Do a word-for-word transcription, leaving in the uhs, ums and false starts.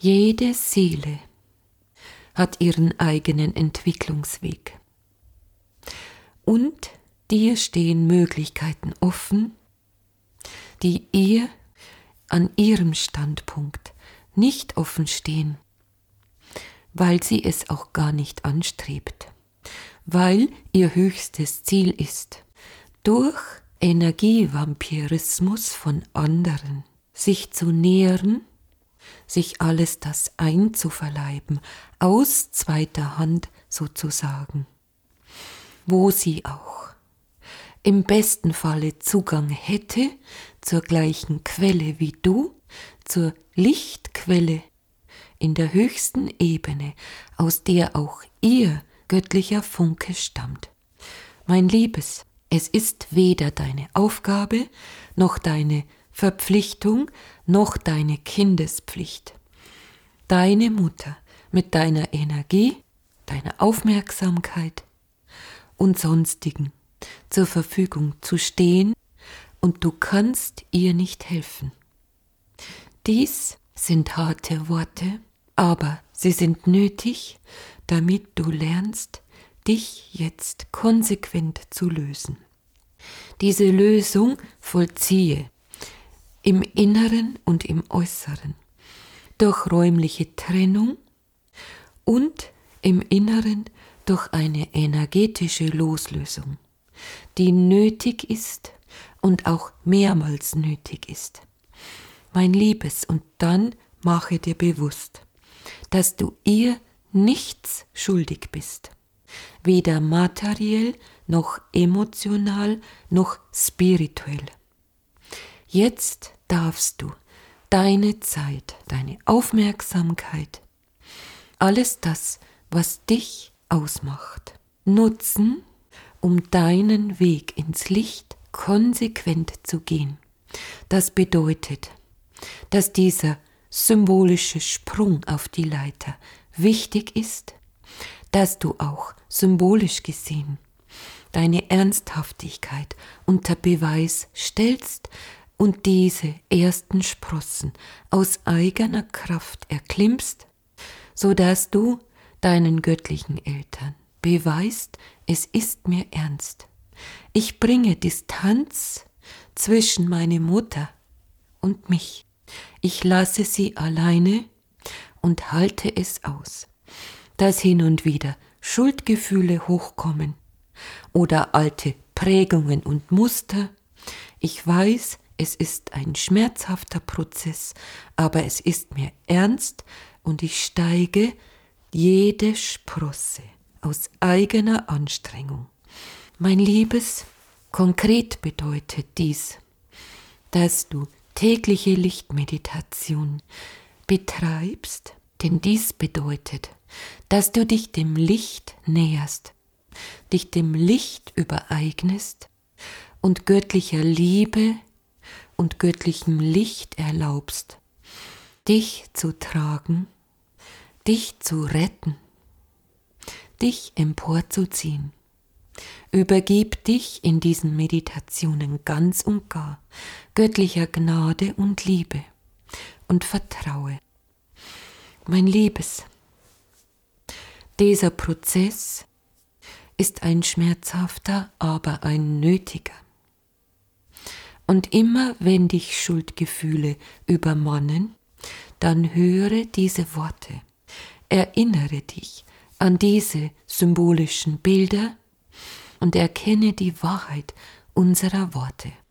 Jede Seele hat ihren eigenen Entwicklungsweg. Und dir stehen Möglichkeiten offen, die ihr an ihrem Standpunkt nicht offen stehen, weil sie es auch gar nicht anstrebt, weil ihr höchstes Ziel ist, durch Energievampirismus von anderen sich zu nähren, sich alles das einzuverleiben, aus zweiter Hand sozusagen, wo sie auch im besten Falle Zugang hätte zur gleichen Quelle wie du, zur Lichtquelle in der höchsten Ebene, aus der auch ihr göttlicher Funke stammt. Mein Liebes, es ist weder deine Aufgabe, noch deine Verpflichtung, noch deine Kindespflicht, deine Mutter mit deiner Energie, deiner Aufmerksamkeit und sonstigen zur Verfügung zu stehen, und du kannst ihr nicht helfen. Dies sind harte Worte, aber sie sind nötig, damit du lernst, dich jetzt konsequent zu lösen. Diese Lösung vollziehe im Inneren und im Äußeren, durch räumliche Trennung und im Inneren durch eine energetische Loslösung, die nötig ist und auch mehrmals nötig ist. Mein Liebes, und dann mache dir bewusst, dass du ihr nichts schuldig bist, weder materiell noch emotional noch spirituell. Jetzt darfst du deine Zeit, deine Aufmerksamkeit, alles das, was dich ausmacht, nutzen, um deinen Weg ins Licht konsequent zu gehen. Das bedeutet, dass dieser symbolische Sprung auf die Leiter wichtig ist, dass du auch symbolisch gesehen deine Ernsthaftigkeit unter Beweis stellst und diese ersten Sprossen aus eigener Kraft erklimmst, so dass du deinen göttlichen Eltern beweist, es ist mir ernst. Ich bringe Distanz zwischen meine Mutter und mich. Ich lasse sie alleine und halte es aus, dass hin und wieder Schuldgefühle hochkommen oder alte Prägungen und Muster. Ich weiß, es ist ein schmerzhafter Prozess, aber es ist mir ernst und ich steige jede Sprosse aus eigener Anstrengung. Mein Liebes, konkret bedeutet dies, dass du tägliche Lichtmeditation betreibst, denn dies bedeutet, dass du dich dem Licht näherst, dich dem Licht übereignest und göttlicher Liebe und göttlichem Licht erlaubst, dich zu tragen, dich zu retten, dich emporzuziehen. Übergib dich in diesen Meditationen ganz und gar göttlicher Gnade und Liebe und vertraue. Mein Liebes, dieser Prozess ist ein schmerzhafter, aber ein nötiger. Und immer wenn dich Schuldgefühle übermannen, dann höre diese Worte. Erinnere dich an diese symbolischen Bilder und erkenne die Wahrheit unserer Worte.